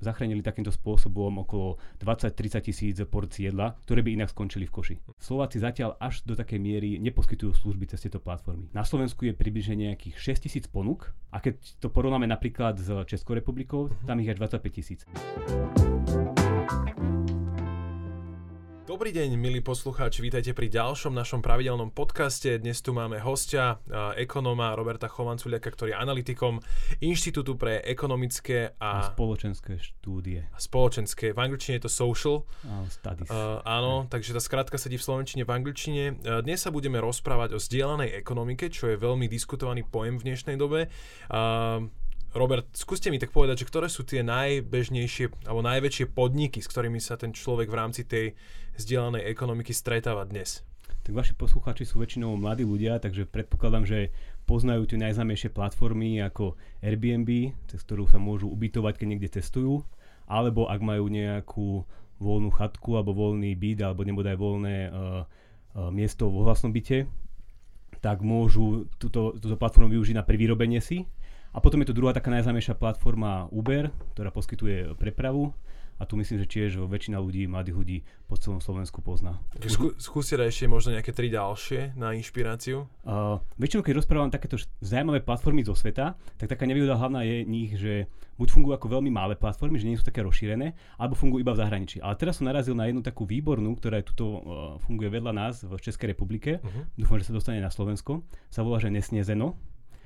zachránili takýmto spôsobom okolo 20-30 tisíc porcií jedla, ktoré by inak skončili v koši. Slováci zatiaľ až do takej miery neposkytujú služby cez tieto platformy. Na Slovensku je približne nejakých 6 tisíc ponúk a keď to porovnáme napríklad s Českou republikou, tam ich je 25 tisíc. Dobrý deň, milí poslucháči, vítajte pri ďalšom našom pravidelnom podcaste. Dnes tu máme hostia, ekonóma Roberta Chovanculiaka, ktorý je analytikom Inštitútu pre ekonomické a spoločenské štúdie. Spoločenské, v angličtine je to social studies. Áno, takže tá skratka sedí v slovenčine, v angličtine. Dnes sa budeme rozprávať o zdieľanej ekonomike, čo je veľmi diskutovaný pojem v dnešnej dobe. Robert, skúste mi tak povedať, že ktoré sú tie najbežnejšie alebo najväčšie podniky, s ktorými sa ten človek v rámci tej zdieľanej ekonomiky stretáva dnes? Tak vaši poslucháči sú väčšinou mladí ľudia, takže predpokladám, že poznajú tie najznámejšie platformy ako Airbnb, cez ktorú sa môžu ubytovať, keď niekde cestujú, alebo ak majú nejakú voľnú chatku alebo voľný byt alebo nebodaj voľné miesto vo vlastnom byte, tak môžu túto platformu využiť na prevýrobenie si. A potom je tu druhá taká najznámejšia platforma Uber, ktorá poskytuje prepravu. A tu myslím, že tiež väčšina ľudí, mladých ľudí po celom Slovensku pozná. Skúste dať ešte možno nejaké 3 ďalšie na inšpiráciu? Väčšinou, keď rozprávam takéto zaujímavé platformy zo sveta, tak taká nevýhoda hlavná je nich, že buď fungujú ako veľmi malé platformy, že nie sú také rozšírené, alebo fungujú iba v zahraničí. Ale teraz som narazil na jednu takú výbornú, ktorá tuto funguje vedľa nás v Českej republike. Dúfam, že sa dostane na Slovensko. Sa volá, že Nesniezeno.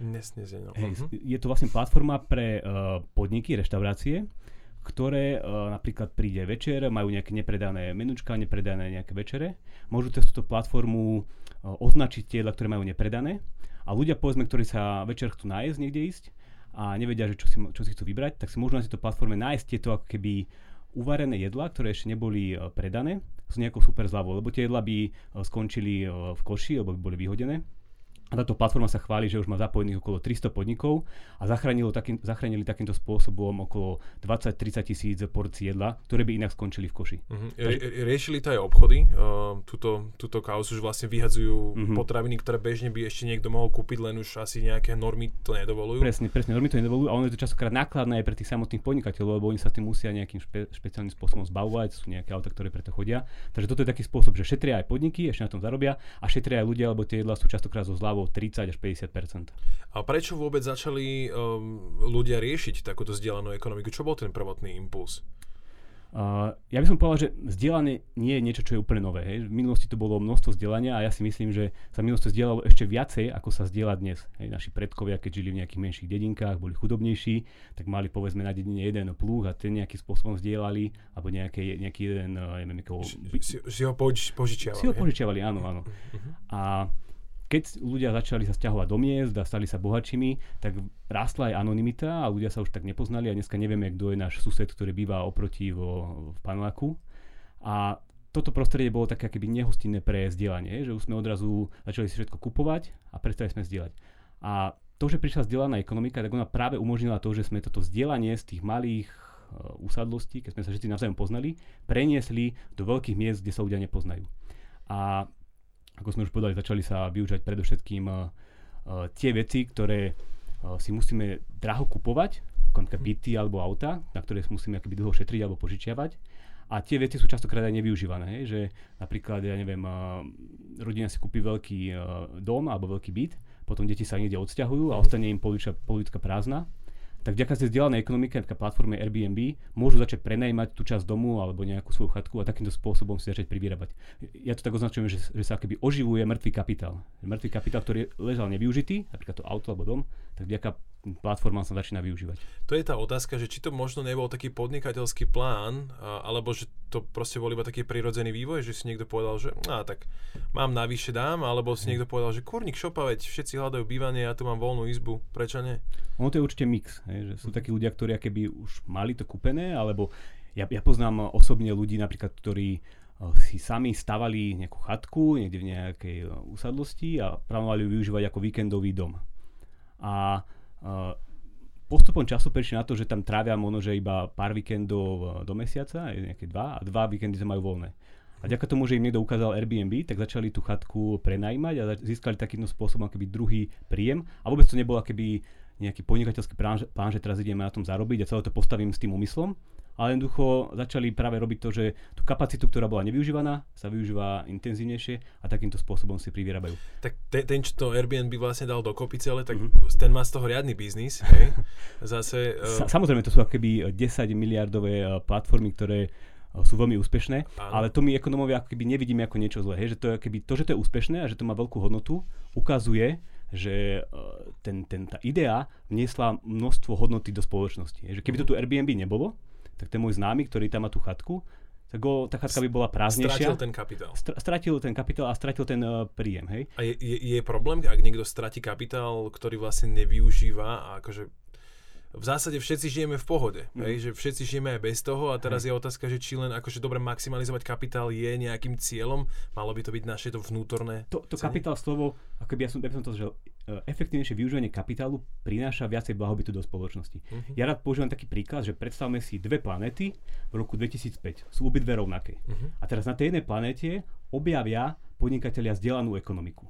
Je to vlastne platforma pre podniky, reštaurácie, ktoré napríklad príde večer, majú nejaké nepredané menučka, nepredané nejaké večere. Môžu cez túto platformu označiť tie jedlá, ktoré majú nepredané. A ľudia, povedzme, ktorí sa večer chcú nájsť, niekde ísť a nevedia, že čo si chcú vybrať, tak si môžu na tejto platforme nájsť tieto ako keby uvarené jedlá, ktoré ešte neboli predané s nejakou super zľavou, lebo tie jedlá by skončili v koši, alebo by boli vyhodené. A táto platforma sa chváli, že už má zapojených okolo 300 podnikov a zachránili takýmto spôsobom okolo 20-30 tisíc porcií jedla, ktoré by inak skončili v koši. Riešili to aj obchody, túto kauzu, že vlastne vyhadzujú potraviny, ktoré bežne by ešte niekto mohol kúpiť, len už asi nejaké normy to nedovolujú? Presne, normy to nedovolujú a ono je to častokrát nákladné aj pre tých samotných podnikateľov, lebo oni sa tým musia nejakým špeciálnym spôsobom zbavovať, sú nejaké auta, ktoré preto chodia. Takže toto je taký spôsob, že šetria aj podniky, ešte na tom zarobia a šetria aj ľudia, lebo tie jedlá sú častokrát so zľavou 30 až 50%. A prečo vôbec začali ľudia riešiť takúto zdieľanú ekonomiku? Čo bol ten prvotný impuls? Ja by som povedal, že zdieľanie nie je niečo, čo je úplne nové. Hej. V minulosti to bolo množstvo zdieľania a ja si myslím, že sa v minulosti zdieľalo ešte viacej, ako sa zdieľa dnes. Hej. Naši predkovia, keď žili v nejakých menších dedinkách, boli chudobnejší, tak mali povedzme na dedine jeden plúh a ten nejakým spôsobom zdieľali, alebo nejaký jeden, neviem, si ho požičiavali. Si ho požičiavali, áno. A keď ľudia začali sa sťahovať do miest a stali sa bohatšími, tak rástla aj anonymita a ľudia sa už tak nepoznali a dneska nevieme, kto je náš sused, ktorý býva oproti v paneláku. A toto prostredie bolo také akoby nehostinné pre zdieľanie, že už sme odrazu začali si všetko kupovať a prestali sme zdieľať. A to, že prišla zdieľaná ekonomika, tak ona práve umožnila to, že sme toto zdieľanie z tých malých usadlostí, keď sme sa všetci navzájom poznali, preniesli do veľkých miest, kde sa ľudia nepoznajú. A ako sme už povedali, začali sa využívať predovšetkým tie veci, ktoré si musíme draho kupovať, ako napríklad byty alebo auta, na ktoré musíme akoby dlho šetriť alebo požičiavať. A tie veci sú častokrát aj nevyužívané, že napríklad, rodina si kúpi veľký dom alebo veľký byt, potom deti sa niekde odsťahujú a ostane im polička prázdna. Tak vďaka tej zdieľanej ekonomike, napríklad platforme Airbnb, môžu začať prenajímať tú časť domu alebo nejakú svoju chatku a takýmto spôsobom si začať privýrabať. Ja to tak označujem, že sa akoby oživuje mŕtvý kapitál. Mŕtvý kapitál, ktorý ležal nevyužitý, napríklad to auto alebo dom, tak vďaka platformám sa začína využívať. To je tá otázka, že či to možno nebol taký podnikateľský plán, alebo že to proste bol iba taký prirodzený vývoj, že si niekto povedal, že tak mám navyše dám, alebo si niekto povedal, že kurník šopa, veď všetci hľadajú bývanie, ja tu mám voľnú izbu, prečo nie? Ono to je určite mix, že sú takí ľudia, ktorí keby už mali to kúpené, alebo ja poznám osobne ľudí napríklad, ktorí si sami stavali nejakú chatku niekde v nejakej usadlosti a plánovali ju využívať ako víkendový dom. A postupom času prišli na to, že tam trávia možno, že iba pár víkendov do mesiaca, nejaké 2 a 2 víkendy sa majú voľné. A vďaka tomu, že im niekto ukázal Airbnb, tak začali tú chatku prenajímať a získali takýmto spôsobom akoby druhý príjem. A vôbec to nebol akoby nejaký podnikateľský plán, že teraz ideme na tom zarobiť a celé to postavím s tým úmyslom, ale jednoducho začali práve robiť to, že tú kapacitu, ktorá bola nevyužívaná, sa využíva intenzívnejšie a takýmto spôsobom si privyrábajú. Tak ten, čo to Airbnb vlastne dal dokopy celé, tak ten má z toho riadny biznis, hej? Zase... Samozrejme, to sú akoby 10 miliardové platformy, ktoré sú veľmi úspešné, ale to my ekonómovia akoby nevidíme ako niečo zlé. Hej? Že to je akoby, to, že to je úspešné a že to má veľkú hodnotu, ukazuje, že tá idea vniesla množstvo hodnoty do spoločnosti. Že keby to tu Airbnb nebolo, tak ten môj známy, ktorý tam má tú chatku, tak tá chatka by bola prázdnejšia. Stratil ten kapitál. Stratil ten kapitál a stratil ten príjem. Hej? A je problém, ak niekto stratí kapitál, ktorý vlastne nevyužíva a akože v zásade všetci žijeme v pohode, že všetci žijeme aj bez toho a teraz je otázka, že či len akože dobre maximalizovať kapitál je nejakým cieľom, malo by to byť naše to vnútorné. To kapitál slovo, akoby ja som to, že efektívnejšie využívanie kapitálu prináša viacej blahobytu do spoločnosti. Ja rád používam taký príklad, že predstavme si dve planéty v roku 2005, sú obidve rovnaké. A teraz na tej jednej planéte objavia podnikatelia zdieľanú ekonomiku.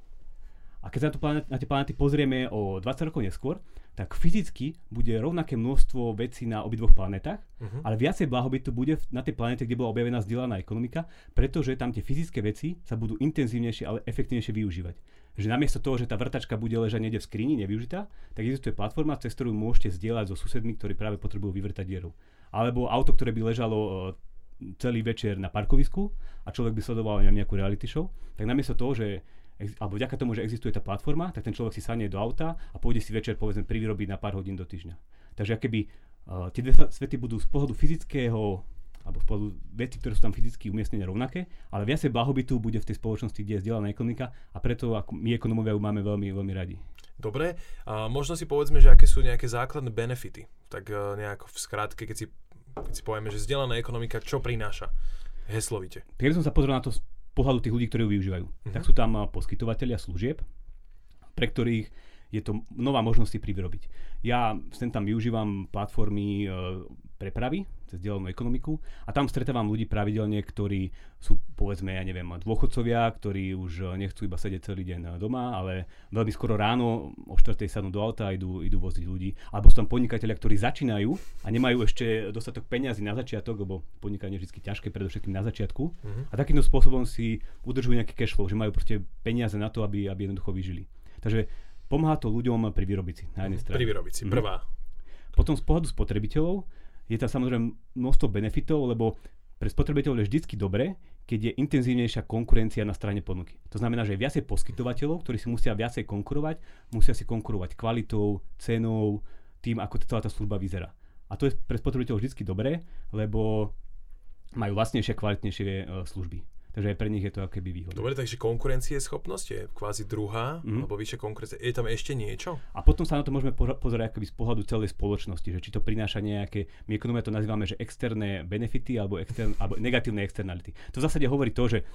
A keď sa na tie planéty pozrieme o 20 rokov neskôr, tak fyzicky bude rovnaké množstvo vecí na obidvoch planetách, ale viacej blahobytu bude na tej planete, kde bola objavená zdieľaná ekonomika, pretože tam tie fyzické veci sa budú intenzívnejšie, ale efektívnejšie využívať. Že namiesto toho, že tá vrtačka bude ležať niekde v skrini nevyužitá, tak existuje platforma, cez ktorú môžete zdieľať so susedmi, ktorí práve potrebujú vyvrtať dieru. Alebo auto, ktoré by ležalo celý večer na parkovisku a človek by sledoval nejakú reality show, tak namiesto toho, že alebo vďaka tomu, že existuje tá platforma, tak ten človek si sadne do auta a pôjde si večer povedzme privyrobiť na pár hodín do týždňa. Takže akoby tie dve svety budú z pohľadu fyzického alebo z pohľadu veci, ktoré sú tam fyzicky umiestnené rovnaké, ale viacej blahobytu bude v tej spoločnosti, kde je zdieľaná ekonomika a preto ako my ekonómovia ju máme veľmi, veľmi radi. Dobre, a možno si povedzme, že aké sú nejaké základné benefity. Tak nejako v skratke, keď si povieme, že zdieľaná ekonomika čo prináša heslovite. Keď som sa pozrel na to pohľadu tých ľudí, ktorí ju využívajú. Tak sú tam poskytovatelia služieb, pre ktorých je to nová možnosť si privyrobiť. Ja sem tam využívam platformy prepravy cez zdieľanú ekonomiku a tam stretávam ľudí pravidelne, ktorí sú povedzme, ja neviem, dôchodcovia, ktorí už nechcú iba sedieť celý deň doma, ale veľmi skoro ráno o 4:00 sadnú do auta a idú voziť ľudí. Alebo sú tam podnikatelia, ktorí začínajú a nemajú ešte dostatok peňazí na začiatok, lebo podnikanie je vždy ťažké, predovšetkým na začiatku. A takýmto spôsobom si udržujú nejaký cash flow, že majú proste peniaze na to, aby jednoducho vyžili. Takže pomáha to ľuďom privyrobiť si na jednej strane. Privyrobiť si, prvá. Potom z pohľadu spotrebiteľov je tam samozrejme množstvo benefitov, lebo pre spotrebiteľov je vždycky dobre, keď je intenzívnejšia konkurencia na strane ponuky. To znamená, že je viacej poskytovateľov, ktorí si musia viacej konkurovať, musia si konkurovať kvalitou, cenou, tým, ako celá tá služba vyzerá. A to je pre spotrebiteľov vždycky dobré, lebo majú vlastnejšie, kvalitnejšie služby. Takže aj pre nich je to akéby výhoda. Dobre, takže konkurencieschopnosť je kvázi druhá, alebo vyššia konkurencia. Je tam ešte niečo? A potom sa na to môžeme pozerať akoby z pohľadu celej spoločnosti, že či to prináša nejaké, my ekonómovia to nazývame, že externé benefity alebo negatívne externality. To v zásade hovorí to, že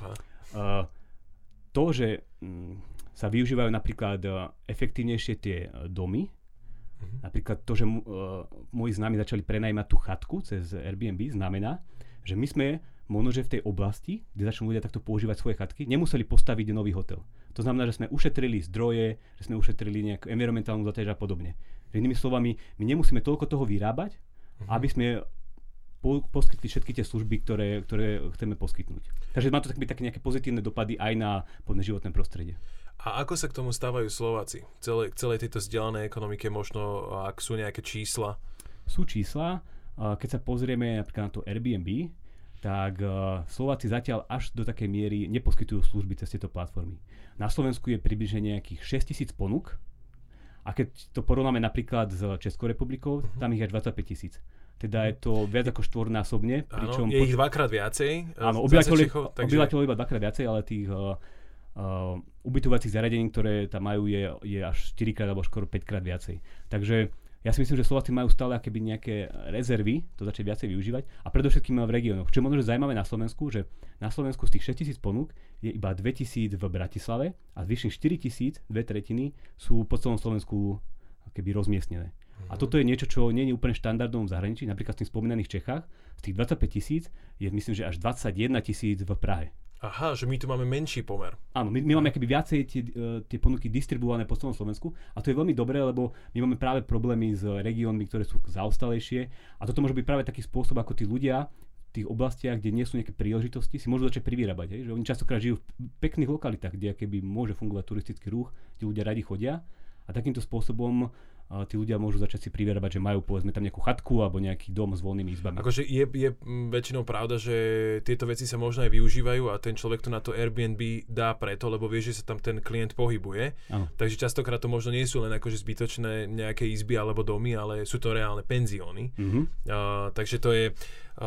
sa využívajú napríklad efektívnejšie tie domy, napríklad to, že moji známi začali prenajímať tú chatku cez Airbnb, znamená, že my sme možno, že v tej oblasti, kde začnú ľudia takto používať svoje chatky, nemuseli postaviť nový hotel. To znamená, že sme ušetrili zdroje, že sme ušetrili nejakú environmentálnu záťaž a podobne. Inými slovami, my nemusíme toľko toho vyrábať, aby sme poskytli všetky tie služby, ktoré chceme poskytnúť. Takže má to také nejaké pozitívne dopady aj na životné prostredie. A ako sa k tomu stávajú Slováci? K celej tejto zdieľanej ekonomike možno, ak sú nejaké čísla? Sú čísla. Keď sa pozrieme napríklad na to Airbnb, tak Slováci zatiaľ až do takej miery neposkytujú služby cez tieto platformy. Na Slovensku je približne nejakých 6 000 ponúk a keď to porovnáme napríklad s Českou republikou, tam ich je 25 000. Teda je to viac ako štvornásobne. Áno, je ich dvakrát viacej. Áno, obyvateľov iba dvakrát viacej, ale tých ubytovacích zariadení, ktoré tam majú, je až 4-krát alebo skoro 5-krát viacej. Takže ja si myslím, že Slováci majú stále akéby nejaké rezervy, to začať viacej využívať a predovšetkým v regiónoch. Čo je možno zaujímavé na Slovensku, že na Slovensku z tých 6 000 ponúk je iba 2 000 v Bratislave a zvyšných 4 000, 2/3 sú po celom Slovensku akéby rozmiestnené. A toto je niečo, čo nie je úplne štandardom v zahraničí, napríklad v tých spomínaných Čechách, z tých 25 000 je myslím, že až 21 000 v Prahe. Aha, že my tu máme menší pomer. Áno, my máme akoby viacej tie ponuky distribuované po celom Slovensku a to je veľmi dobré, lebo my máme práve problémy s regiónmi, ktoré sú zaostalejšie a toto môže byť práve taký spôsob, ako tí ľudia v tých oblastiach, kde nie sú nejaké príležitosti, si môžu začať privyrábať. Hej? Že oni častokrát žijú v pekných lokalitách, kde akoby môže fungovať turistický ruch, kde ľudia radi chodia a takýmto spôsobom tí ľudia môžu začať si privyrábať, že majú povedzme tam nejakú chatku alebo nejaký dom s voľnými izbami. Akože je väčšinou pravda, že tieto veci sa možno aj využívajú a ten človek to na to Airbnb dá preto, lebo vie, že sa tam ten klient pohybuje. Ano. Takže častokrát to možno nie sú len akože zbytočné nejaké izby alebo domy, ale sú to reálne penzióny. Takže to je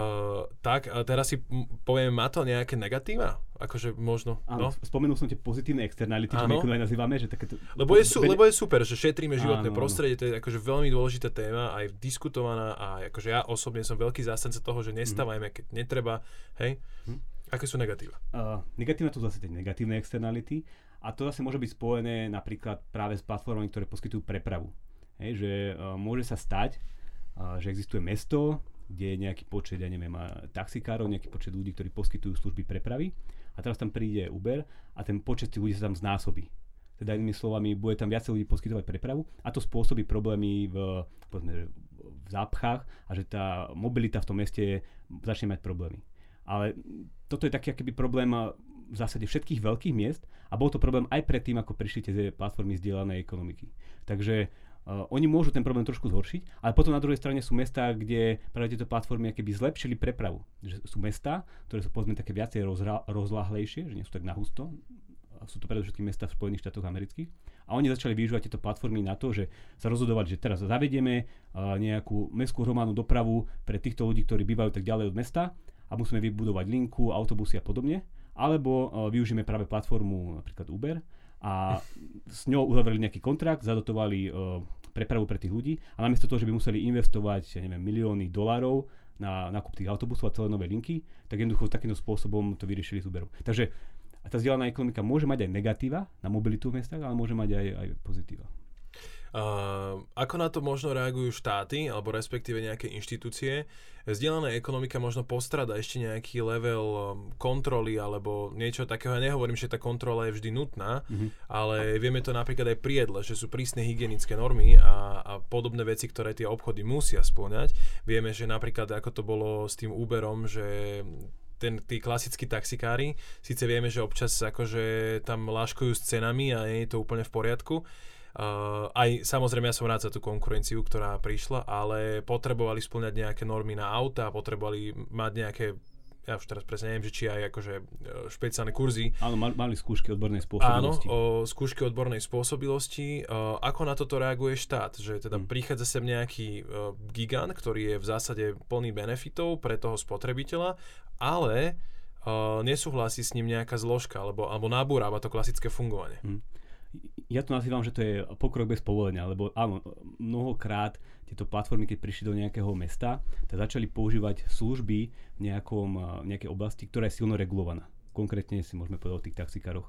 tak. A teraz si povieme, má to nejaké negatíva? Akože možno. Áno, spomenul som tie pozitívne externality, čo my aj nazývame, že takéto... Lebo je super, že šetríme životné prostredie, to je akože veľmi dôležitá téma, aj diskutovaná a akože ja osobne som veľký zástanca toho, že nestávajme, keď netreba, hej? Aké sú negatíva? Negatívne to zase tie negatívne externality a to zase môže byť spojené napríklad práve s platformami, ktoré poskytujú prepravu. Hej, že môže sa stať, že existuje mesto, kde je nejaký počet, ja neviem, taxikárov, nejaký počet ľudí, ktorí poskytujú služby prepravy a teraz tam príde Uber a ten počet tých ľudí sa tam znásobí. Teda inými slovami, bude tam viacej ľudí poskytovať prepravu a to spôsobí problémy v zápchách a že tá mobilita v tom meste začne mať problémy. Ale toto je taký akýby problém v zásade všetkých veľkých miest a bol to problém aj predtým, ako prišli tie platformy zdieľanej ekonomiky. Takže oni môžu ten problém trošku zhoršiť, ale potom na druhej strane sú mestá, kde práve tieto platformy akoby zlepšili prepravu. Že sú mestá, ktoré sú povedzme také viacej rozláhlejšie, že nie sú tak nahusto. Sú to predovšetkým mestá v Spojených štátoch amerických. A oni začali využívať tieto platformy na to, že sa rozhodovali, že teraz zavedieme nejakú mestskú hromadnú dopravu pre týchto ľudí, ktorí bývajú tak ďalej od mesta a musíme vybudovať linku, autobusy a podobne. Alebo využijeme práve platformu napríklad Uber a s ňou uzavreli nejaký kontrakt, zadotovali prepravu pre tých ľudí a namiesto toho, že by museli investovať, ja neviem, milióny dolárov na nákup tých autobusov a celé nové linky, tak jednoducho takýmto spôsobom to vyriešili z Uberu. Takže tá zdieľaná ekonomika môže mať aj negatíva na mobilitu v mestách, ale môže mať aj pozitíva. Ako na to možno reagujú štáty, alebo respektíve nejaké inštitúcie? Zdieľaná ekonomika možno postrada ešte nejaký level kontroly alebo niečo takého. Ja nehovorím, že tá kontrola je vždy nutná, ale vieme to napríklad aj pri jedle, že sú prísne hygienické normy a podobné veci, ktoré tie obchody musia spĺňať. Vieme, že napríklad ako to bolo s tým Uberom, že tí klasickí taxikári, síce vieme, že občas akože tam láškujú s cenami a nie je to úplne v poriadku. Aj samozrejme ja som rád za tú konkurenciu, ktorá prišla, ale potrebovali spĺňať nejaké normy na auta, potrebovali mať nejaké, ja už teraz presne neviem, že či aj akože špeciálne kurzy. Áno, mali skúšky odbornej spôsobilosti. Áno, skúšky odbornej spôsobilosti. Ako na toto reaguje štát? Že teda prichádza sem nejaký gigant, ktorý je v zásade plný benefitov pre toho spotrebiteľa, ale nesúhlasí s ním nejaká zložka, alebo nabúrava to klasické fungovanie. Ja to nazývam, že to je pokrok bez povolenia, lebo áno, mnohokrát tieto platformy, keď prišli do nejakého mesta, tak začali používať služby v nejakej oblasti, ktorá je silno regulovaná. Konkrétne si môžeme povedať o tých taxikároch.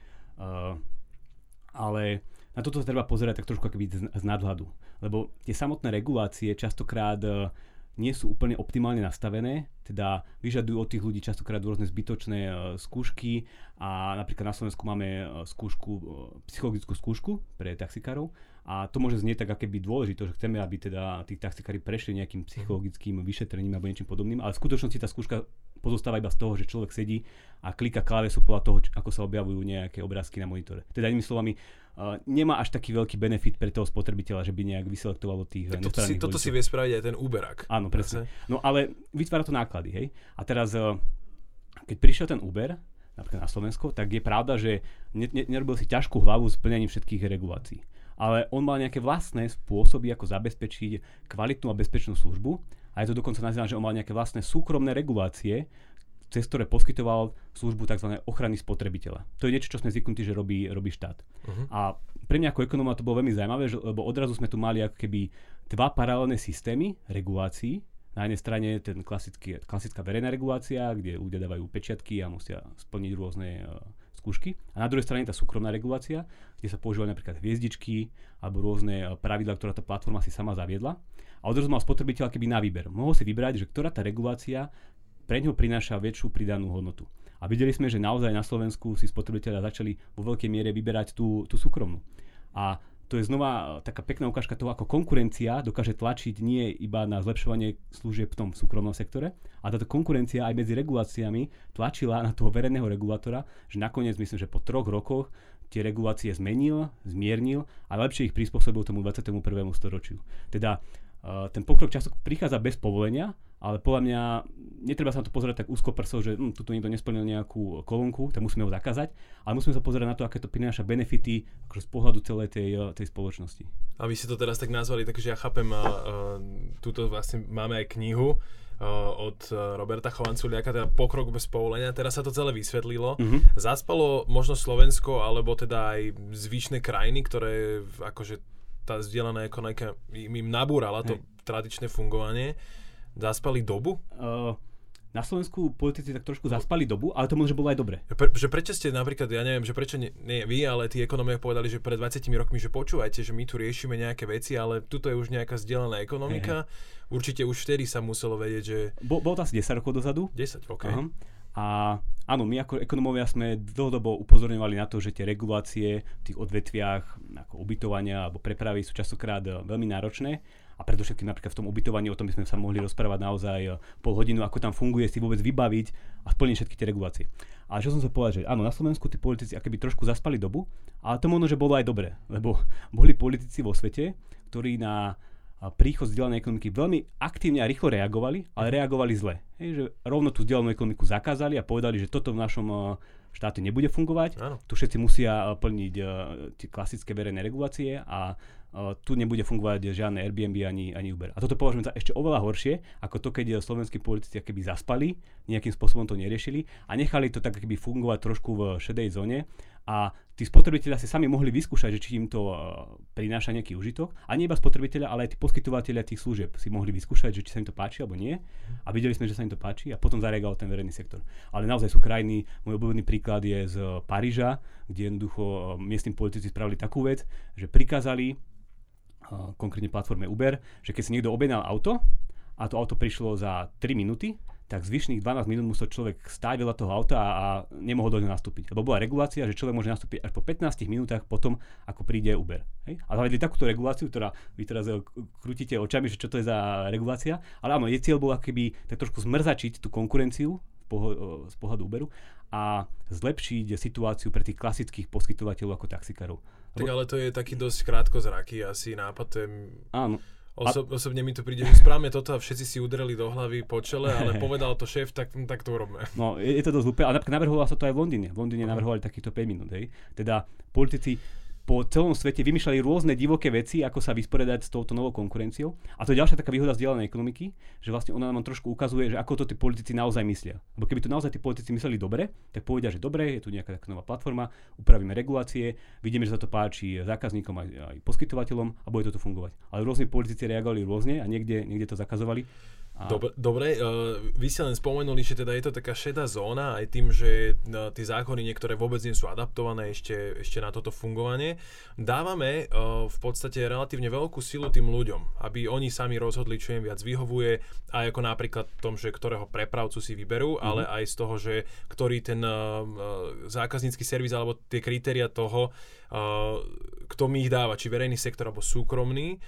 Ale na toto sa treba pozerať tak trošku akoby z nadhľadu, lebo tie samotné regulácie častokrát nie sú úplne optimálne nastavené, teda vyžadujú od tých ľudí častokrát rôzne zbytočné skúšky a napríklad na Slovensku máme psychologickú skúšku pre taxikárov a to môže znieť tak akéby dôležité, že chceme, aby teda tí taxikári prešli nejakým psychologickým vyšetrením alebo niečím podobným, ale v skutočnosti tá skúška pozostáva iba z toho, že človek sedí a klika klávesu podľa toho, ako sa objavujú nejaké obrázky na monitore. Teda inými slovami, nemá až taký veľký benefit pre toho spotrebiteľa, že by nejak vyselektoval tých nestranných Toto si vie spraviť aj ten Uberák. Áno, presne. No ale vytvára to náklady, hej? A teraz, keď prišiel ten Uber, napríklad na Slovensko, tak je pravda, že nerobil si ťažkú hlavu s plnením všetkých regulácií. Ale on mal nejaké vlastné spôsoby, ako zabezpečiť kvalitnú a bezpečnú službu. A je to dokonca nazývané, že on mal nejaké vlastné súkromné regulácie, cez ktoré poskytoval službu tzv. Ochrany spotrebiteľa. To je niečo, čo sme zvyknutí, že robí štát. A pre mňa ako ekonóma to bolo veľmi zaujímavé, lebo odrazu sme tu mali ako keby dva paralelné systémy regulácií. Na jednej strane ten klasická verejná regulácia, kde ľudia dávajú pečiatky a musia splniť rôzne skúšky. A na druhej strane tá súkromná regulácia, kde sa používajú napríklad hviezdičky alebo rôzne pravidlá, ktorá tá platforma si sama zaviedla. A odrazu mal spotrebiteľ keby na výber. Mohol si vybrať, že ktorá tá regulácia pre ňoho prináša väčšiu pridanú hodnotu. A videli sme, že naozaj na Slovensku si spotrebitelia začali vo veľkej miere vyberať tú súkromnú. A to je znova taká pekná ukážka toho, ako konkurencia dokáže tlačiť nie iba na zlepšovanie služieb v tom súkromnom sektore, a táto konkurencia aj medzi reguláciami tlačila na toho verejného regulátora, že nakoniec myslím, že po 3 rokoch tie regulácie zmenil, zmiernil a lepšie ich prispôsobil tomu 21. storočiu. Teda ten pokrok času prichádza bez povolenia, ale podľa mňa netreba sa na to pozerať tak úzko prsou, že tuto niekto nesplnil nejakú kolónku, tak musíme ho zakázať, ale musíme sa pozerať na to, aké to prináša benefity akože z pohľadu celej tej spoločnosti. A vy si to teraz tak nazvali, takže ja chápem, tuto vlastne máme aj knihu od Roberta Chovanculiaka, teda Pokrok bez povolenia, teraz sa to celé vysvetlilo. Zaspalo možno Slovensko, alebo teda aj zvyšné krajiny, ktoré akože tá zdieľaná ekonomika im nabúrala to tradičné fungovanie. Zaspali dobu? Na Slovensku politici tak trošku zaspali dobu, ale to možno, že bolo aj dobre. Prečo ste napríklad, ja neviem, že prečo nie vy, ale tí ekonómovia povedali, že pred 20 rokmi, že počúvajte, že my tu riešime nejaké veci, ale tuto je už nejaká zdieľaná ekonomika. Určite už vtedy sa muselo vedieť, že... Bolo to asi 10 rokov dozadu. 10, OK. A áno, my ako ekonómovia sme dlhodobo upozorňovali na to, že tie regulácie v tých odvetviach ako ubytovania alebo prepravy sú častokrát veľmi náročné. A predovšetkým napríklad v tom ubytovaní, o tom by sme sa mohli rozprávať naozaj pol hodinu, ako tam funguje, si vôbec vybaviť a splniť všetky tie regulácie. Ale čo som sa povedal, že áno, na Slovensku tí politici akoby trošku zaspali dobu, ale to možno, že bolo aj dobre, lebo boli politici vo svete, ktorí na príchod zdieľanej ekonomiky veľmi aktívne a rýchlo reagovali, ale reagovali zle. Že rovno tú zdieľanú ekonomiku zakázali a povedali, že toto v našom štáte nebude fungovať. Áno. Tu všetci musia plniť tie klasické verejné regulácie a tu nebude fungovať žiadne Airbnb ani Uber. A toto považujem za ešte oveľa horšie, ako to, keď slovenskí politici keby zaspali, nejakým spôsobom to neriešili a nechali to tak keby fungovať trošku v šedej zóne a tí spotrebitelia si sami mohli vyskúšať, že či im to prináša nejaký užitok. A nie iba spotrebitelia, ale aj tí poskytovateľia tých služieb si mohli vyskúšať, že či sa im to páči alebo nie. A videli sme, že sa im to páči a potom zareagoval ten verejný sektor. Ale naozaj sú krajiny, môj obľúbený príklad je z Paríža, kde jednoducho miestni politici spravili takú vec, že prikázali konkrétne platforme Uber, že keď si niekto objednal auto a to auto prišlo za 3 minúty, tak zvyšných 12 minút musel človek stáť vedľa toho auta a nemohol do neho nastúpiť. Lebo bola regulácia, že človek môže nastúpiť až po 15 minútach potom, ako príde Uber. Hej? A zavedli takúto reguláciu, ktorá vy teraz krútite očami, že čo to je za regulácia, ale áno, jej cieľ bol akoby tak trošku zmrzačiť tú konkurenciu z pohľadu Uberu a zlepšiť situáciu pre tých klasických poskytovateľov ako taxikárov. Tak ale to je taký dosť krátkozraký asi nápad. Áno. Osobne mi to príde, že správame toto a všetci si udreli do hlavy po čele, ale povedal to šéf, tak to urobme. No, je to dosť hlúpe, ale napríklad navrhovalo sa to aj v Londýne. V Londýne navrhovali takýchto 5 minút, hej. Teda politici po celom svete vymýšľali rôzne divoké veci, ako sa vysporiadať s touto novou konkurenciou. A to je ďalšia taká výhoda zdieľanej ekonomiky, že vlastne ona nám trošku ukazuje, že ako to tí politici naozaj myslia. Lebo keby to naozaj tí politici mysleli dobre, tak povedia, že dobre, je tu nejaká taká nová platforma, upravíme regulácie, vidíme, že sa to páči zákazníkom aj poskytovateľom a bude to tu fungovať. Ale rôzni politici reagovali rôzne a niekde to zakazovali. Dobre, vy ste len spomenuli, že teda je to taká šedá zóna aj tým, že tie zákony niektoré vôbec nie sú adaptované ešte na toto fungovanie. Dávame v podstate relatívne veľkú silu tým ľuďom, aby oni sami rozhodli, čo im viac vyhovuje, aj ako napríklad v tom, že ktorého prepravcu si vyberú, ale aj z toho, že ktorý ten zákaznícky servis alebo tie kritéria toho, kto mi ich dáva, či verejný sektor alebo súkromný,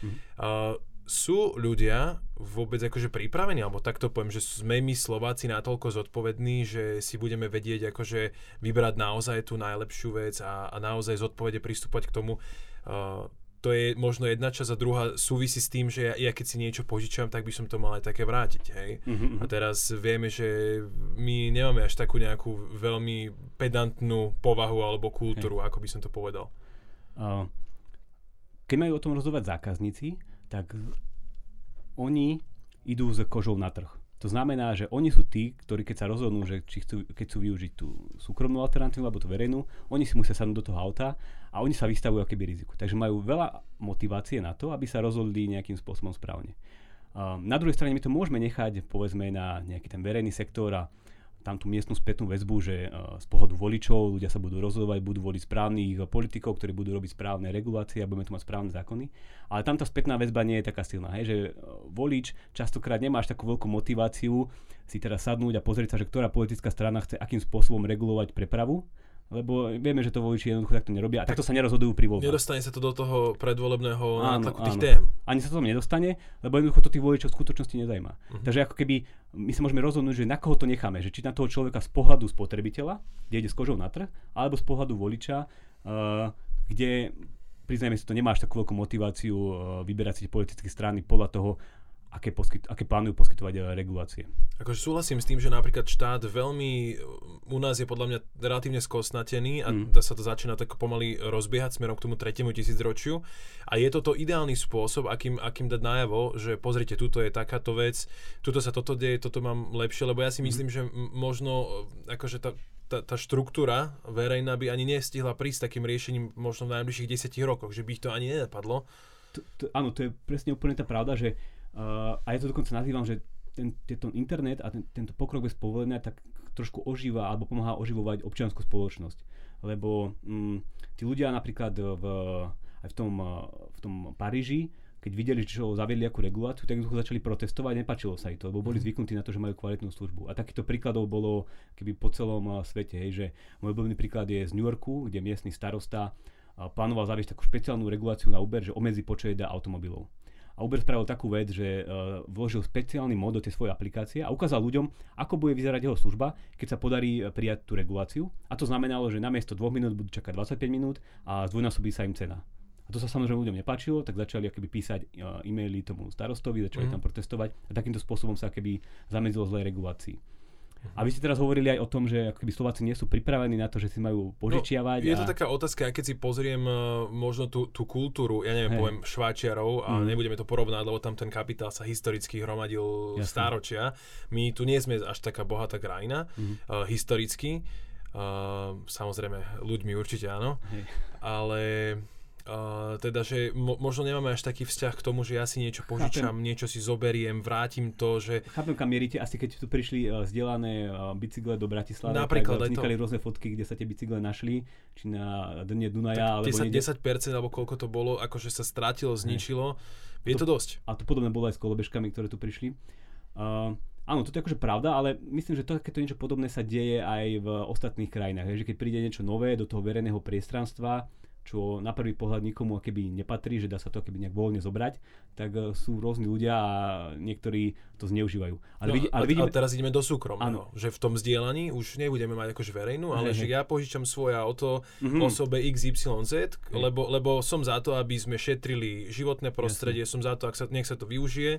sú ľudia vôbec akože pripravení, alebo takto poviem, že sme my Slováci natoľko zodpovední, že si budeme vedieť akože vybrať naozaj tú najlepšiu vec a naozaj zodpovede pristúpať k tomu. To je možno jedna časť a druhá súvisí s tým, že ja keď si niečo požičam, tak by som to mal aj také vrátiť, hej. A teraz vieme, že my nemáme až takú nejakú veľmi pedantnú povahu alebo kultúru, ako by som to povedal. Keď majú o tom rozhodovať zákazníci, tak oni idú s kožou na trh. To znamená, že oni sú tí, ktorí keď sa rozhodnú, že keď chcú využiť tú súkromnú alternatívu alebo tú verejnú, oni si musia sadnúť do toho auta a oni sa vystavujú akéby riziku. Takže majú veľa motivácie na to, aby sa rozhodli nejakým spôsobom správne. Na druhej strane my to môžeme nechať povedzme na nejaký ten verejný sektor a tam tú miestnu spätnú väzbu, že z pohľadu voličov ľudia sa budú rozhodovať, budú voliť správnych politikov, ktorí budú robiť správne regulácie a budeme tu mať správne zákony. Ale tam tá spätná väzba nie je taká silná, že volič častokrát nemá až takú veľkú motiváciu si teraz sadnúť a pozrieť sa, že ktorá politická strana chce akým spôsobom regulovať prepravu. Lebo vieme, že to voliči jednoducho takto nerobia a takto sa nerozhodujú pri voľbách. Nedostane sa to do toho predvolebného nátlaku tých tém. Ani sa to tam nedostane, lebo jednoducho to tých voličov v skutočnosti nezajíma. Takže ako keby my sa môžeme rozhodnúť, že na koho to necháme, že či na toho človeka z pohľadu spotrebiteľa, kde ide s kožou na trh, alebo z pohľadu voliča, kde priznajme si to, nemá až takú veľkú motiváciu vyberať si politické strany podľa toho, aké plánujú poskytovať regulácie. Akože súhlasím s tým, že napríklad štát veľmi u nás je podľa mňa relatívne skostnatený a sa to začína tak pomaly rozbiehať smerom k tomu 3. tisícročiu a je toto ideálny spôsob, akým dať najavo, že pozrite, tuto je takáto vec, tuto sa toto deje, toto mám lepšie, lebo ja si myslím, že možno akože tá štruktúra verejná by ani nestihla prísť takým riešením možno v najbližších 10 rokoch, že by ich to ani nenapadlo. Áno, to je presne úplne tá pravda, že a ja to dokonca nazývam, že tento internet a tento pokrok bez povolenia tak trošku ožíva alebo pomáha oživovať občiansku spoločnosť. Lebo tí ľudia napríklad aj v tom Paríži, keď videli, čo zaviedli akú reguláciu, tak začali protestovať, nepáčilo sa im to, lebo boli zvyknutí na to, že majú kvalitnú službu. A takýchto príkladov bolo keby po celom svete, že môj obľúbený príklad je z New Yorku, kde miestny starosta plánoval zaviesť takú špeciálnu reguláciu na Uber, že obmedzí počet automobilov. A Uber spravil takú vec, že vložil špeciálny mód do tej svojej aplikácie a ukázal ľuďom, ako bude vyzerať jeho služba, keď sa podarí prijať tú reguláciu. A to znamenalo, že namiesto 2 minút budú čakať 25 minút a zdvojnásobí sa im cena. A to sa samozrejme ľuďom nepáčilo, tak začali akoby písať e-maily tomu starostovi, začali tam protestovať a takýmto spôsobom sa akoby zamedzilo zlej regulácii. A vy ste teraz hovorili aj o tom, že akoby Slováci nie sú pripravení na to, že si majú požičiavať. Je to taká otázka, aj keď si pozriem možno tú kultúru, ja neviem, poviem Švajčiarov a nebudeme to porovnať, lebo tam ten kapitál sa historicky hromadil stáročia. My tu nie sme až taká bohatá krajina, historicky. Samozrejme, ľuďmi určite áno, ale teda, že možno nemáme až taký vzťah k tomu, že ja si niečo požičam, niečo si zoberiem, vrátim to, že... Chápem, kam mierite, asi keď tu prišli zdieľané bicykle do Bratislavy, napríklad tak vznikali rôzne fotky, kde sa tie bicykle našli, či na dne Dunaja, tak alebo 10% alebo koľko to bolo, akože sa strátilo, zničilo, je to dosť. A to podobné bolo aj s kolobežkami, ktoré tu prišli. Áno, toto je akože pravda, ale myslím, že takéto niečo podobné sa deje aj v ostatných krajinách, že keď príde niečo nové do toho verejného priestranstva, čo na prvý pohľad nikomu akoby nepatrí, že dá sa to akoby nejak voľne zobrať, tak sú rôzni ľudia a niektorí to zneužívajú. Ale teraz ideme do súkromného, že v tom zdieľaní už nebudeme mať akože verejnú, ale že ja požičam svoje auto osobe XYZ, lebo som za to, aby sme šetrili životné prostredie, som za to, nech sa to využije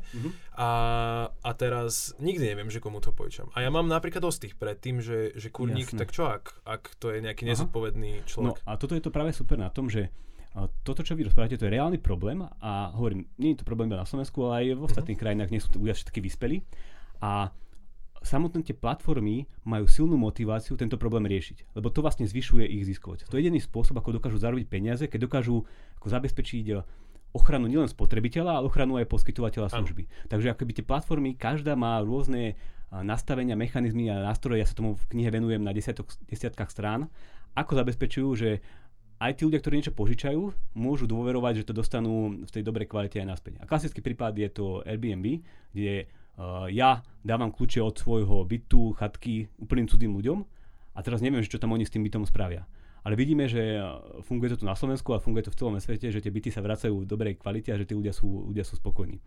a teraz nikdy neviem, že komu to požičam. A ja mám napríklad ostých pred tým, že kurník, tak čo ak to je nejaký nezodpovedný človek. No a toto je to práve super na tom, že toto, čo vy rozprávate, to je reálny problém a hovorím, nie je to problém iba na Slovensku, ale aj v ostatných krajinách nie sú ľudia všetky vyspelí a samotné tie platformy majú silnú motiváciu tento problém riešiť, lebo to vlastne zvyšuje ich ziskovosť. To je jediný spôsob, ako dokážu zarobiť peniaze, keď dokážu ako zabezpečiť ochranu nielen spotrebiteľa, ale ochranu aj poskytovateľa služby. Takže akoby tie platformy, každá má rôzne nastavenia, mechanizmy a nástroje, ja sa tomu v knihe venujem na desiatkách strán, ako zabezpečujú, že aj tí ľudia, ktorí niečo požičajú, môžu dôverovať, že to dostanú v tej dobrej kvalite aj naspäť. A klasický prípad je to Airbnb, kde ja dávam kľúče od svojho bytu, chatky úplným cudzým ľuďom a teraz neviem, čo tam oni s tým bytom spravia. Ale vidíme, že funguje to tu na Slovensku a funguje to v celom svete, že tie byty sa vracajú v dobrej kvalite a že tí ľudia sú spokojní.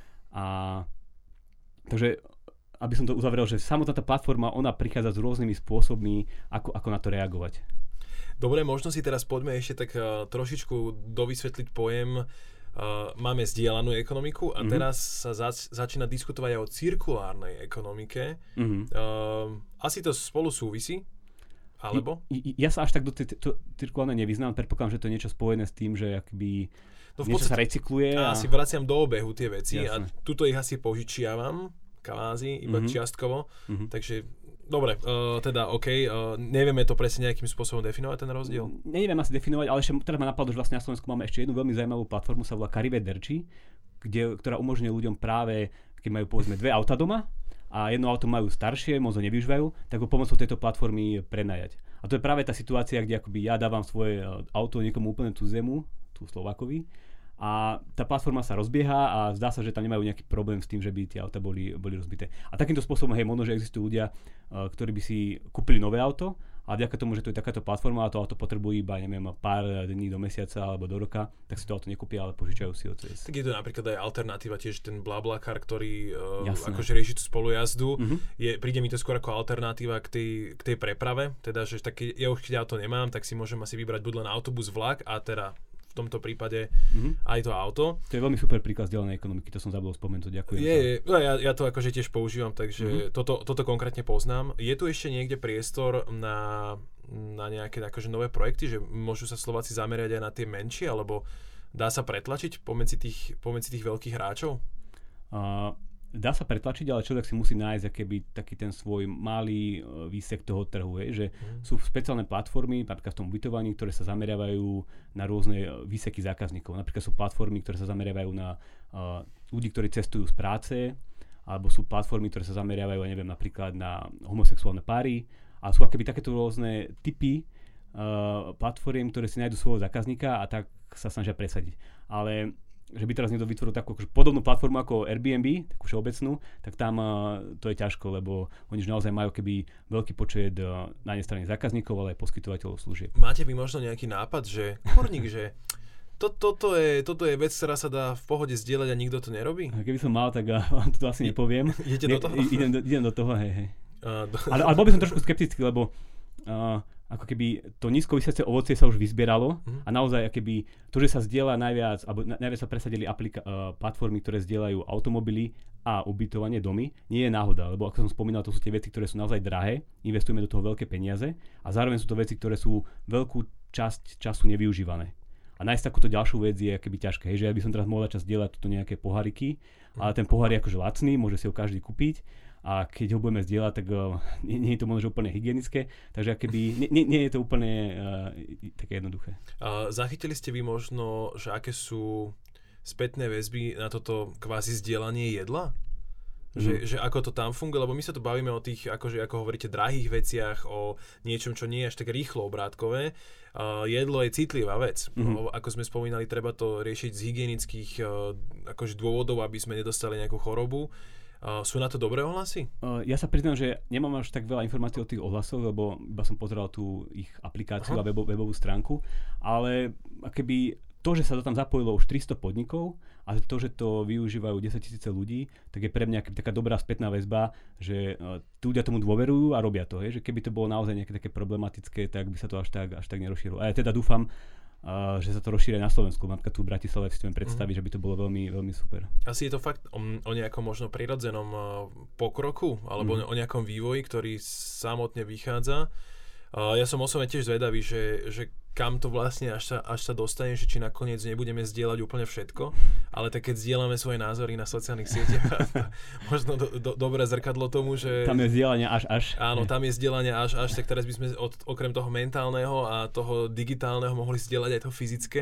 Takže aby som to uzavrel, že samotná tá platforma, ona prichádza s rôznymi spôsobmi, ako na to reagovať. Dobre, možno si teraz poďme ešte tak trošičku dovysvetliť pojem. Máme zdieľanú ekonomiku a teraz sa začína diskutovať aj o cirkulárnej ekonomike. Asi to spolu súvisí? Alebo? Ja sa až tak do cirkulárnej nevyznám, predpokladám, že to je niečo spojené s tým, že akby niečo sa recykluje. Ja si vraciam do obehu tie veci. Jasne. A tuto ich asi požičiavam, kvázi, iba čiastkovo. Takže dobre, teda OK, nevieme to presne nejakým spôsobom definovať ten rozdiel? Neviem asi definovať, ale ešte teraz ma napadlo, že vlastne na Slovensku máme ešte jednu veľmi zaujímavú platformu, sa volá Arrivederci, ktorá umožňuje ľuďom práve, keď majú povedzme 2 auta doma a jedno auto majú staršie, moc ho nevyužívajú, tak ho pomocou tejto platformy prenajať. A to je práve tá situácia, kde akoby ja dávam svoje auto niekomu úplne cudzemu, tú Slovákovi, a tá platforma sa rozbieha a zdá sa, že tam nemajú nejaký problém s tým, že by tie auta boli rozbité. A takýmto spôsobom, možno, že existujú ľudia, ktorí by si kúpili nové auto a vďaka tomu, že to je takáto platforma a to auto potrebuje iba, pár dní do mesiaca alebo do roka, tak si to auto nekúpia, ale požičajú si ho cez. Tak je to napríklad aj alternatíva, tiež ten BlaBlaCar, ktorý akože rieši tú spolujazdu. Príde mi to skôr ako alternatíva k tej preprave, teda, že tak ja už keď auto nemám, tak si môžem asi vybrať buď len autobus, vlak a teda v tomto prípade aj to auto. To je veľmi super príklad zdieľanej ekonomiky, to som zabudol spomenúť, ďakujem. Ja to akože tiež používam, takže toto konkrétne poznám. Je tu ešte niekde priestor na nejaké akože nové projekty, že môžu sa Slováci zamerať aj na tie menšie, alebo dá sa pretlačiť pomedzi tých veľkých hráčov? Dá sa pretlačiť, ale človek si musí nájsť taký ten svoj malý výsek toho trhu. Že sú špeciálne platformy, napríklad v tom ubytovaní, ktoré sa zameriavajú na rôzne výseky zákazníkov. Napríklad sú platformy, ktoré sa zameriavajú na ľudí, ktorí cestujú z práce, alebo sú platformy, ktoré sa zameriavajú, napríklad na homosexuálne páry. A sú akoby takéto rôzne typy platform, ktoré si nájdu svojho zákazníka a tak sa snažia presadiť. Ale že by teraz niekto vytvoril takú podobnú platformu ako Airbnb, takú všeobecnú, tak tam to je ťažko, lebo oni už naozaj majú keby veľký počet na jednej strane zákazníkov, ale aj poskytovateľov služieb. Máte vy možno nejaký nápad, že kurník, že toto je vec, ktorá sa dá v pohode zdieľať a nikto to nerobí? Keby som mal, tak vám to asi nepoviem. Idete do toho? Idem do toho, hej. Ale bol by som trošku skeptický, lebo ako keby to nízko vysiace ovocie sa už vyzbieralo a naozaj akoby to, že sa zdieľa najviac sa presadili platformy, ktoré zdieľajú automobily a ubytovanie domy, nie je náhoda, lebo ako som spomínal, to sú tie veci, ktoré sú naozaj drahé, investujeme do toho veľké peniaze a zároveň sú to veci, ktoré sú veľkú časť času nevyužívané. A nájsť takúto ďalšiu vec je akoby ťažké, že ja by som teraz mohol začať zdieľať toto nejaké poháriky, ale ten pohár je akože lacný, môže si ho každý kúpiť. A keď ho budeme zdieľať, tak nie je to možno úplne hygienické, takže akoby nie je to úplne také jednoduché. Zachytili ste vy možno, že aké sú spätné väzby na toto kvázi zdieľanie jedla? Že ako to tam funguje, lebo my sa tu bavíme o tých, akože, ako hovoríte, drahých veciach, o niečom, čo nie je až tak rýchlo obrátkové. Jedlo je citlivá vec. Ako sme spomínali, treba to riešiť z hygienických akože dôvodov, aby sme nedostali nejakú chorobu. Sú na to dobré ohlasy? Ja sa priznám, že nemám až tak veľa informácií o tých ohlasoch, lebo iba som pozeral tú ich aplikáciu a webovú stránku, ale akoby to, že sa to tam zapojilo už 300 podnikov a to, že to využívajú 10 000 ľudí, tak je pre mňa taká dobrá spätná väzba, že tí ľudia tomu dôverujú a robia to. Že keby to bolo naozaj nejaké také problematické, tak by sa to až tak nerozšírilo. A ja teda dúfam, že sa to rozšíri na Slovensku. Napríklad tu v Bratislave si viem predstaviť, že by to bolo veľmi, veľmi super. Asi je to fakt o nejakom možno prirodzenom pokroku alebo o nejakom vývoji, ktorý samotne vychádza. Ja som osobne tiež zvedavý, že kam to vlastne až sa dostane, že či nakoniec nebudeme zdieľať úplne všetko, ale tak keď zdieľame svoje názory na sociálnych sieťach, možno dobré zrkadlo tomu, že... Tam je zdieľanie až. Áno, tam je zdieľanie až, tak teraz by sme okrem toho mentálneho a toho digitálneho mohli zdieľať aj to fyzické.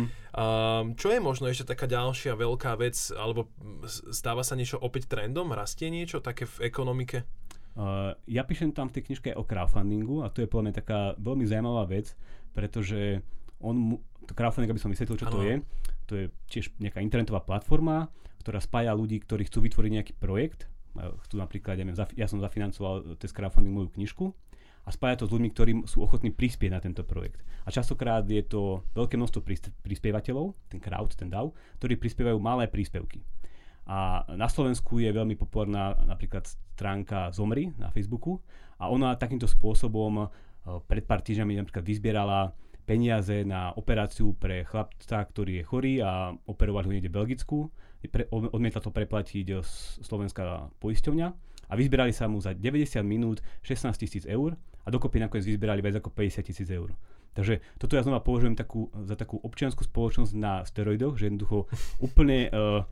Čo je možno ešte taká ďalšia veľká vec, alebo stáva sa niečo opäť trendom? Rastie niečo také v ekonomike? Ja píšem tam v tej knižke o crowdfundingu a to je podľa mňa taká veľmi zaujímavá vec, pretože crowdfunding, aby som vysvetlil, čo to je tiež nejaká internetová platforma, ktorá spája ľudí, ktorí chcú vytvoriť nejaký projekt. Chcú napríklad, ja som zafinancoval cez crowdfunding moju knižku a spája to s ľuďmi, ktorí sú ochotní prispieť na tento projekt. A častokrát je to veľké množstvo prispievateľov, ten crowd, ten DAO, ktorí prispievajú malé príspevky. A na Slovensku je veľmi populárna napríklad stránka Zomri na Facebooku a ona takýmto spôsobom pred pár týždňami napríklad vyzbierala peniaze na operáciu pre chlapca, ktorý je chorý a operovali ho niekde v Belgicku. Odmietla to preplatiť slovenská poisťovňa a vyzbierali sa mu za 90 minút 16 000 eur a dokopy nakoniec vyzbierali viac ako 50 000 eur. Takže toto ja znova považujem za takú občiansku spoločnosť na steroidoch, že jednoducho úplne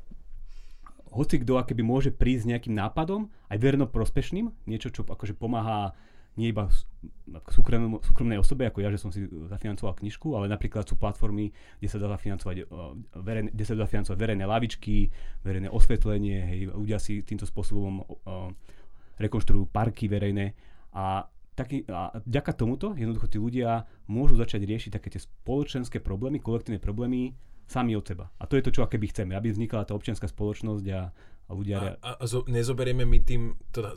hoci kto akoby môže prísť s nejakým nápadom, aj verno prospešným, niečo, čo akože pomáha nie iba súkromnej osobe, ako ja, že som si zafinancoval knižku, ale napríklad sú platformy, kde sa dá zafinancovať verejné lavičky, verejné osvetlenie, ľudia si týmto spôsobom rekonštruujú parky verejné a vďaka tomuto jednoducho tí ľudia môžu začať riešiť také tie spoločenské problémy, kolektívne problémy sami od seba. A to je to, čo akéby chceme, aby vznikla tá občianská spoločnosť a ľudia... Nezoberieme my tým,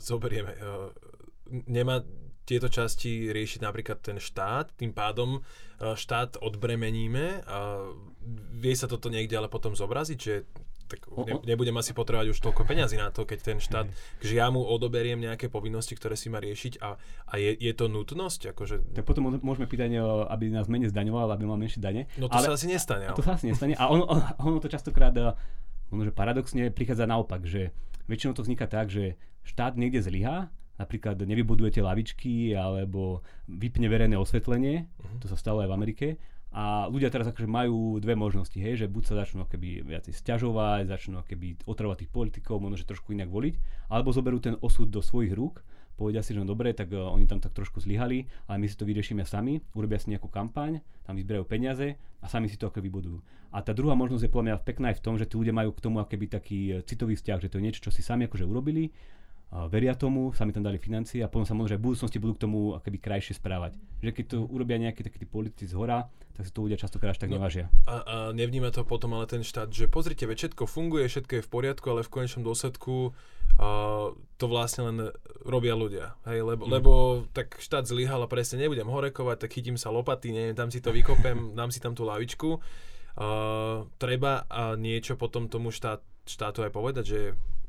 nemá tieto časti riešiť napríklad ten štát, tým pádom štát odbremeníme a vie sa toto niekde ale potom zobraziť, že tak nebudem asi potrebovať už toľko peňazí na to, keď ten štát, že ja mu odoberiem nejaké povinnosti, ktoré si má riešiť a je to nutnosť? Akože... Tak potom môžeme pýtať, aby nás menej zdaňoval, aby mal menšie dane. No to sa asi nestane. To sa asi nestane a ono to častokrát, možno, že paradoxne prichádza naopak, že väčšinou to vzniká tak, že štát niekde zlyhá, napríklad nevybudujete lavičky alebo vypne verejné osvetlenie, to sa stalo aj v Amerike. A ľudia teraz akože majú dve možnosti, hej, že buď sa začnú akoby viacej sťažovať, začnú akoby otravovať tých politikov, možno že trošku inak voliť, alebo zoberú ten osud do svojich rúk, povedia si, že no dobre, tak oni tam tak trošku zlyhali, ale my si to vyriešime sami, urobia si nejakú kampaň, tam vyzberajú peniaze a sami si to akoby budujú. A tá druhá možnosť je podľa mňa pekná aj v tom, že tí ľudia majú k tomu akoby taký citový vzťah, že to je niečo, čo si sami akože urobili, veria tomu, sami tam dali financie a potom samozrejme v budúcnosti budú k tomu akoby krajšie správať. Že keď to urobia nejakí takí politici zhora, tak si to ľudia častokrát až tak nevážia. A nevníma to potom ale ten štát, že pozrite, veď všetko funguje, všetko je v poriadku, ale v konečnom dôsledku to vlastne len robia ľudia. Hej, lebo tak štát zlyhal a presne nebudem horekovať, tak chytím sa lopaty, neviem, tam si to vykopem, dám si tam tú lavičku. Treba niečo potom tomu štátu aj povedať, že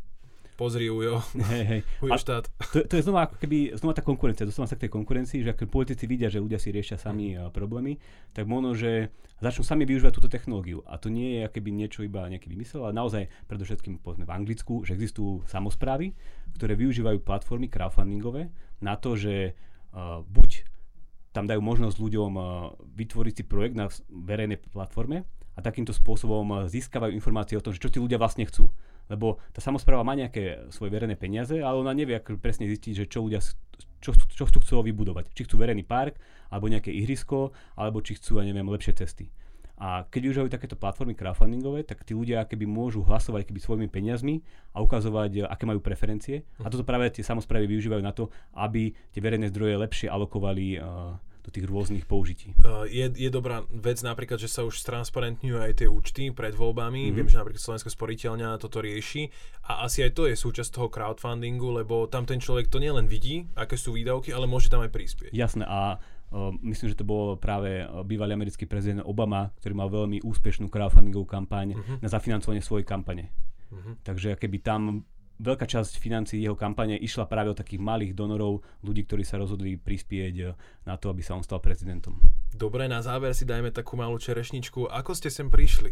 pozri Ujo, Ujo štát. To je znova tá konkurencia, dostávam sa k tej konkurencii, že ak politici vidia, že ľudia si riešia sami problémy, tak možno, že začnú sami využívať túto technológiu. A to nie je akoby niečo iba nejaký vymysel, ale naozaj predovšetkým povedzme v Anglicku, že existujú samosprávy, ktoré využívajú platformy crowdfundingové na to, že buď tam dajú možnosť ľuďom vytvoriť si projekt na verejnej platforme a takýmto spôsobom získavajú informácie o tom, že čo tí ľudia vlastne chcú. Lebo tá samospráva má nejaké svoje verejné peniaze, ale ona nevie presne zistiť, že čo ľudia čo chcú vybudovať. Či chcú verejný park, alebo nejaké ihrisko, alebo či chcú, lepšie cesty. A keď využívajú takéto platformy crowdfundingové, tak tí ľudia keby môžu hlasovať keby svojimi peniazmi a ukazovať, aké majú preferencie. A toto práve tie samosprávy využívajú na to, aby tie verejné zdroje lepšie alokovali do tých rôznych použití. Je dobrá vec napríklad, že sa už stransparentňujú aj tie účty pred voľbami. Viem, že napríklad Slovenská sporiteľňa toto rieši a asi aj to je súčasť toho crowdfundingu, lebo tam ten človek to nielen vidí, aké sú výdavky, ale môže tam aj prispieť. Jasné a myslím, že to bol práve bývalý americký prezident Obama, ktorý mal veľmi úspešnú crowdfundingovú kampaň na zafinancovanie svojej kampane. Takže keby tam veľká časť financií jeho kampane išla práve od takých malých donorov, ľudí, ktorí sa rozhodli prispieť na to, aby sa on stal prezidentom. Dobre, na záver si dajme takú malú čerešničku. Ako ste sem prišli?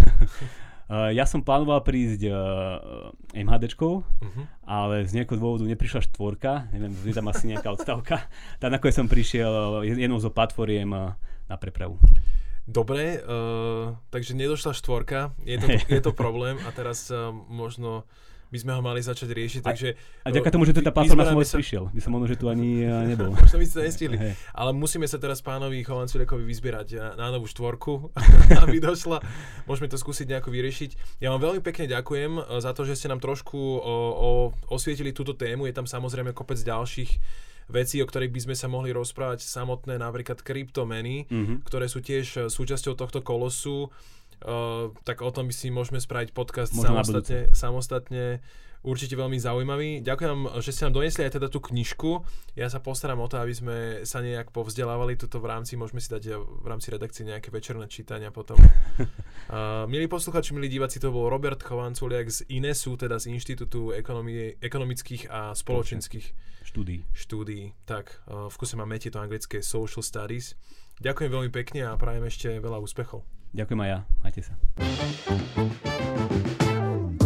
Ja som plánoval prísť MHDčkou, ale z nejakého dôvodu neprišla štvorka, neviem, je tam asi nejaká odstavka. Tak nakoniec som prišiel jednou zo platformiem na prepravu. Dobre, takže nedošla štvorka, je to problém a teraz možno by sme ho mali začať riešiť, takže... A ďaká tomu, že tá platforma som prišiel, by som možno, že tu ani nebol. Možno by ste to nestihli. Ale musíme sa teraz pánovi Chovanculiakovi vyzbierať na novú štvorku, aby došla. Môžeme to skúsiť nejako vyriešiť. Ja vám veľmi pekne ďakujem za to, že ste nám trošku osvietili túto tému. Je tam samozrejme kopec ďalších vecí, o ktorých by sme sa mohli rozprávať samotné, napríklad kryptomeny, ktoré sú tiež súčasťou tohto kolosu. Tak o tom by si môžeme spraviť podcast samostatne. Určite veľmi zaujímavý. Ďakujem, že ste nám donesli aj teda tú knižku. Ja sa postaram o to, aby sme sa nejak povzdelávali tuto v rámci, môžeme si dať v rámci redakcie nejaké večerné čítania potom. Milí posluchači, milí diváci, to bol Robert Chovanculiak z INESu, teda z Inštitútu ekonomických a spoločenských štúdií. Tak, v kuse máme tieto anglické Social Studies. Ďakujem veľmi pekne a prajem ešte veľa úspechov. Ďakujem aj ja. Majte sa.